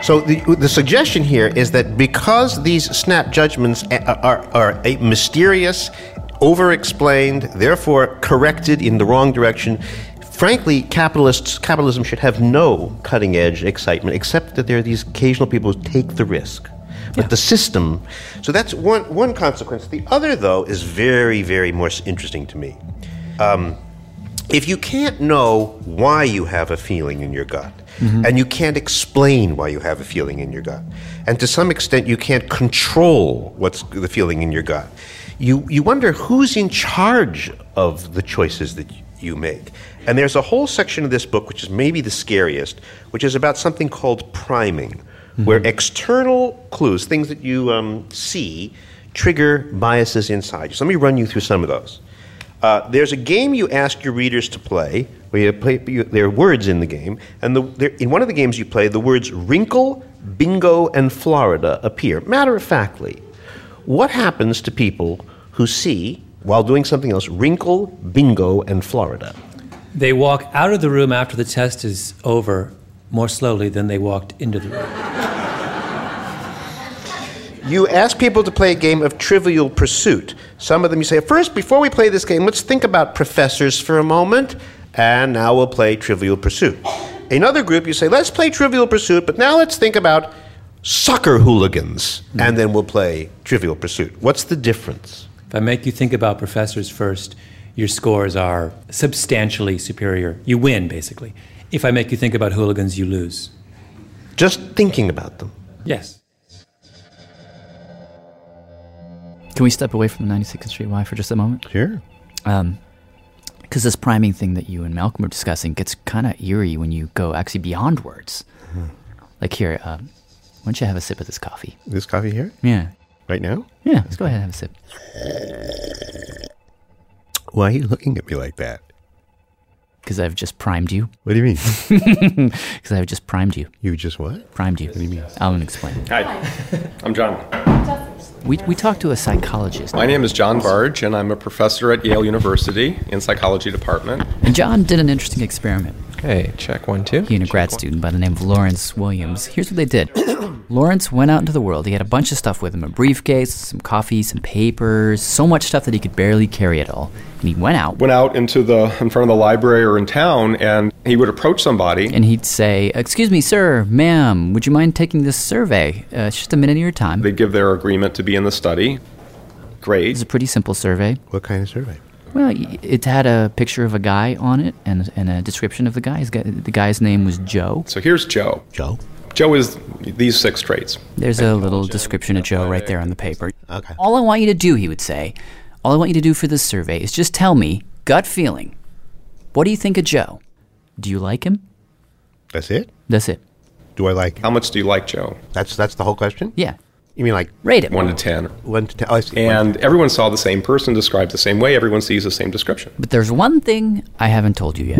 So the suggestion here is that because these snap judgments are mysterious, over-explained, therefore corrected in the wrong direction, frankly, capitalism should have no cutting-edge excitement, except that there are these occasional people who take the risk. But the system, so that's one consequence. The other, though, is very, very more interesting to me. If you can't know why you have a feeling in your gut, and you can't explain why you have a feeling in your gut, and to some extent you can't control what's the feeling in your gut, you wonder who's in charge of the choices that you make. And there's a whole section of this book, which is maybe the scariest, which is about something called priming, where external clues, things that you see, trigger biases inside you. So let me run you through some of those. There's a game you ask your readers to play, where there are words in the game, and in one of the games you play, the words wrinkle, bingo, and Florida appear, matter-of-factly. What happens to people who see, while doing something else, wrinkle, bingo, and Florida? They walk out of the room after the test is over more slowly than they walked into the room. You ask people to play a game of Trivial Pursuit. Some of them you say, first, before we play this game, let's think about professors for a moment, and now we'll play Trivial Pursuit. Another group, you say, let's play Trivial Pursuit, but now let's think about soccer hooligans, and then we'll play Trivial Pursuit. What's the difference? If I make you think about professors first, your scores are substantially superior. You win, basically. If I make you think about hooligans, you lose. Just thinking about them? Yes. Can we step away from the 92nd Street Y for just a moment? Sure. Because this priming thing that you and Malcolm were discussing gets kind of eerie when you go actually beyond words. Like here, why don't you have a sip of this coffee? This coffee here? Yeah. Right now? Yeah, let's go ahead and have a sip. Why are you looking at me like that? Because I've just primed you. What do you mean? Because I've just primed you. You just what? Primed you. What do you mean? I'll explain. Hi, I'm John. We talked to a psychologist. My name is John Barge, and I'm a professor at Yale University in psychology department. And John did an interesting experiment. Okay, check 1, 2. He and a grad student by the name of Lawrence Williams. Here's what they did. Lawrence went out into the world. He had a bunch of stuff with him, a briefcase, some coffee, some papers, so much stuff that he could barely carry it all. And he went out in front of the library or in town, and he would approach somebody. And he'd say, excuse me, sir, ma'am, would you mind taking this survey? It's just a minute of your time. They'd give their agreement to be in the study. Great. It's a pretty simple survey. What kind of survey? Well, it had a picture of a guy on it and a description of the guy. The guy's name was Joe. So here's Joe. Joe? Joe is these 6 traits. There's a little description of Joe right there on the paper. Okay. All I want you to do, he would say, all I want you to do for this survey is just tell me, gut feeling, what do you think of Joe? Do you like him? That's it? That's it. Do I like him? How much do you like Joe? That's the whole question? Yeah. You mean like... Rate him. 1 to 10. 1 to 10. Oh, I see. And everyone saw the same person described the same way. Everyone sees the same description. But there's one thing I haven't told you yet.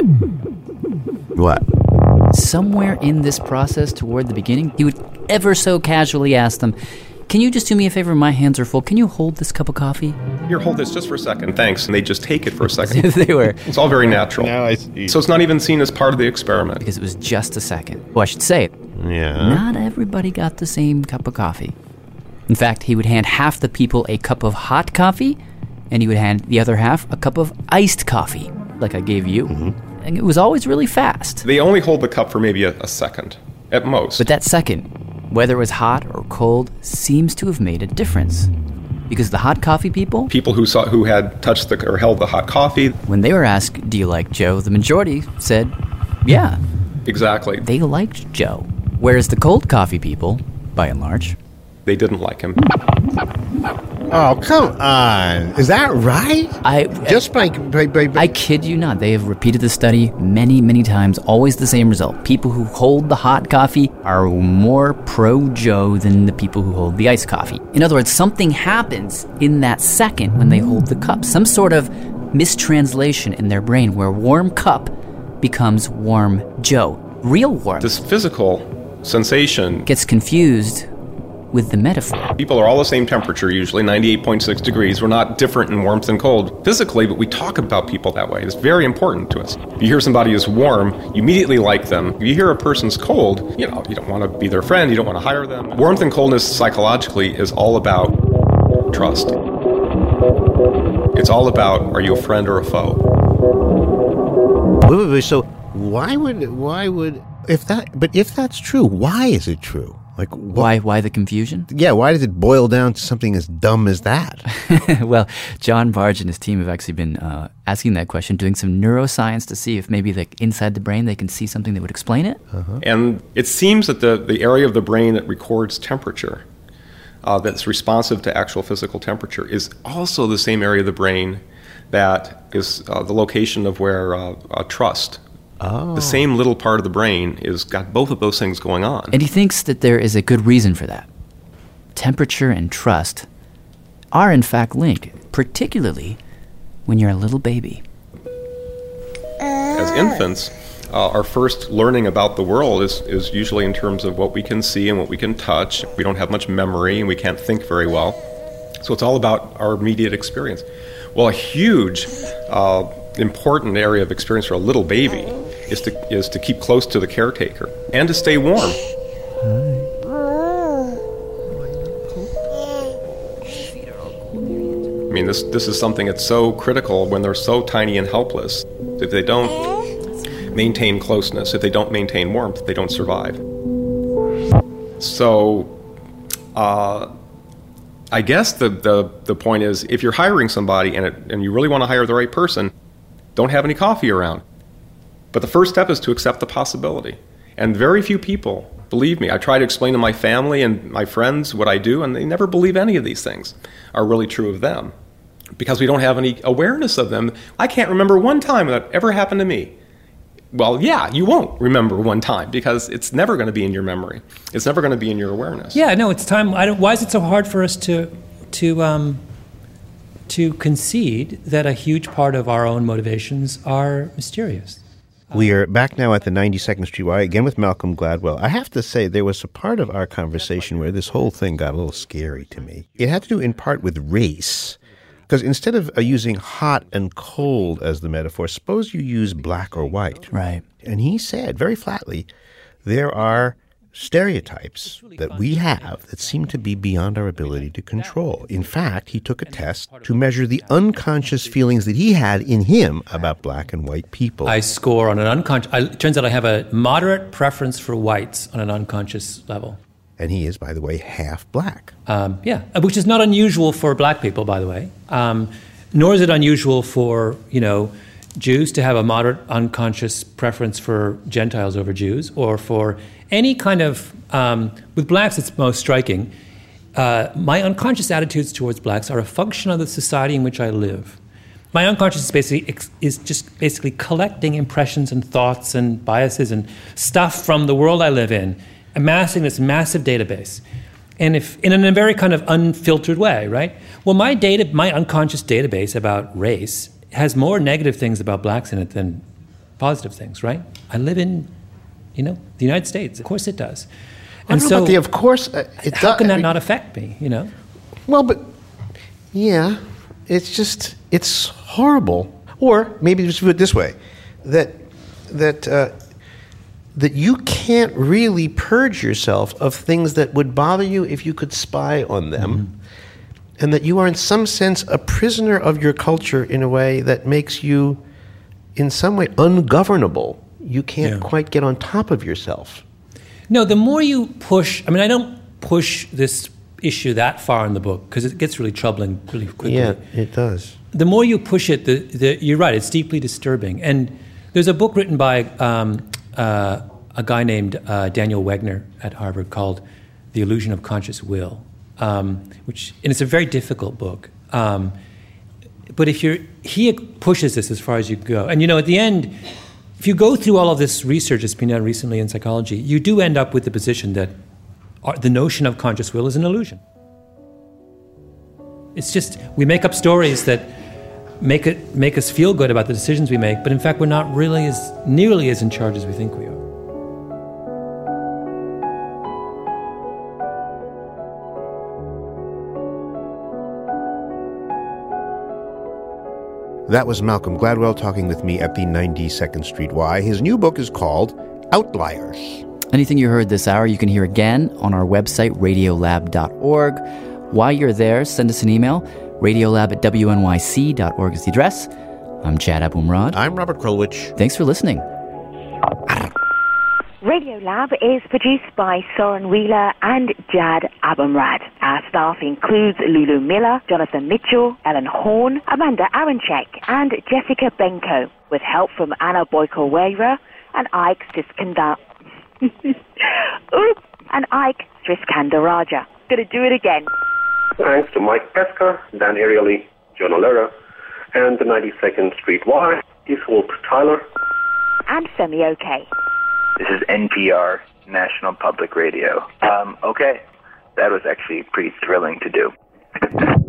What? Somewhere in this process toward the beginning, he would ever so casually ask them, can you just do me a favor? My hands are full. Can you hold this cup of coffee? Here, hold this just for a second. Thanks. And they just take it for a second. They were. It's all very natural. Now I see. So it's not even seen as part of the experiment. Because it was just a second. Well, I should say it. Yeah. Not everybody got the same cup of coffee. In fact, he would hand half the people a cup of hot coffee, and he would hand the other half a cup of iced coffee, like I gave you. Mm-hmm. And it was always really fast. They only hold the cup for maybe a second, at most. But that second, whether it was hot or cold, seems to have made a difference. Because the hot coffee people who had touched or held the hot coffee, when they were asked, do you like Joe, the majority said, yeah. Exactly. They liked Joe. Whereas the cold coffee people, by and large, they didn't like him. Oh, come on. Is that right? I kid you not. They have repeated the study many, many times. Always the same result. People who hold the hot coffee are more pro-Joe than the people who hold the iced coffee. In other words, something happens in that second when they hold the cup. Some sort of mistranslation in their brain where warm cup becomes warm Joe. Real warmth. This physical sensation gets confused with the metaphor. People are all the same temperature, usually 98.6 degrees. We're not different in warmth and cold physically, but we talk about people that way. It's very important to us. If you hear somebody is warm, you immediately like them. If you hear a person's cold, you don't want to be their friend, you don't want to hire them. Warmth and coldness psychologically is all about trust. It's all about, are you a friend or a foe? So why would if that's true, why is it true? Like why the confusion? Yeah, why does it boil down to something as dumb as that? Well, John Barge and his team have actually been asking that question, doing some neuroscience to see if maybe inside the brain they can see something that would explain it. And it seems that the area of the brain that records temperature, that's responsive to actual physical temperature, is also the same area of the brain that is the location of where trust. The same little part of the brain is got both of those things going on. And he thinks that there is a good reason for that. Temperature and trust are in fact linked, particularly when you're a little baby. As infants, our first learning about the world is usually in terms of what we can see and what we can touch. We don't have much memory and we can't think very well. So it's all about our immediate experience. Well, a huge, important area of experience for a little baby is to keep close to the caretaker and to stay warm. I mean, this is something that's so critical when they're so tiny and helpless. If they don't maintain closeness, if they don't maintain warmth, they don't survive. So, I guess the point is, if you're hiring somebody and you really want to hire the right person, don't have any coffee around. But the first step is to accept the possibility. And very few people believe me. I try to explain to my family and my friends what I do, and they never believe any of these things are really true of them because we don't have any awareness of them. I can't remember one time that ever happened to me. Well, yeah, you won't remember one time because it's never going to be in your memory. It's never going to be in your awareness. Yeah, no, it's time. Why is it so hard for us to concede that a huge part of our own motivations are mysterious? We are back now at the 92nd Street Y, again with Malcolm Gladwell. I have to say, there was a part of our conversation where this whole thing got a little scary to me. It had to do in part with race. Because instead of using hot and cold as the metaphor, suppose you use black or white. Right. And he said very flatly, there are stereotypes that we have that seem to be beyond our ability to control. In fact, he took a test to measure the unconscious feelings that he had in him about black and white people. I score on an unconscious... It turns out I have a moderate preference for whites on an unconscious level. And he is, by the way, half black. Yeah, which is not unusual for black people, by the way. Nor is it unusual for, Jews to have a moderate unconscious preference for Gentiles over Jews, or for any kind of... with blacks, it's most striking. My unconscious attitudes towards blacks are a function of the society in which I live. My unconscious is just basically collecting impressions and thoughts and biases and stuff from the world I live in, amassing this massive database, and in a very kind of unfiltered way, right? Well, my unconscious database about race has more negative things about blacks in it than positive things, right? I live in, the United States. Of course, it does. And so, of course, how can that not affect me? Well, but yeah, it's horrible. Or maybe just put it this way, that you can't really purge yourself of things that would bother you if you could spy on them, and that you are in some sense a prisoner of your culture in a way that makes you in some way ungovernable. You can't quite get on top of yourself. No, the more you push... I don't push this issue that far in the book because it gets really troubling really quickly. Yeah, it does. The more you push it, you're right, it's deeply disturbing. And there's a book written by... a guy named Daniel Wegner at Harvard called The Illusion of Conscious Will, and it's a very difficult book. But he pushes this as far as you go. And at the end, if you go through all of this research that's been done recently in psychology, you do end up with the position that the notion of conscious will is an illusion. It's just, we make up stories that make us feel good about the decisions we make, but in fact we're not really nearly as in charge as we think we are. That was Malcolm Gladwell talking with me at the 92nd Street Y. His new book is called Outliers. Anything you heard this hour, you can hear again on our website, radiolab.org. While you're there, send us an email. Radiolab@wnyc.org is the address. I'm Chad Abumrad. I'm Robert Krulwich. Thanks for listening. Radiolab is produced by Soren Wheeler and Jad Abumrad. Our staff includes Lulu Miller, Jonathan Mitchell, Ellen Horn, Amanda Aronchek, and Jessica Benko, with help from Anna Boyko-Weira and Ike Siskandar. and Ike Siskandaraja. Gonna do it again. Thanks to Mike Pesca, Dan Ariely, Jonah Lera, and the 92nd Street Y, is Walt Tyler. And Semi-OK. This is NPR, National Public Radio. Okay, that was actually pretty thrilling to do.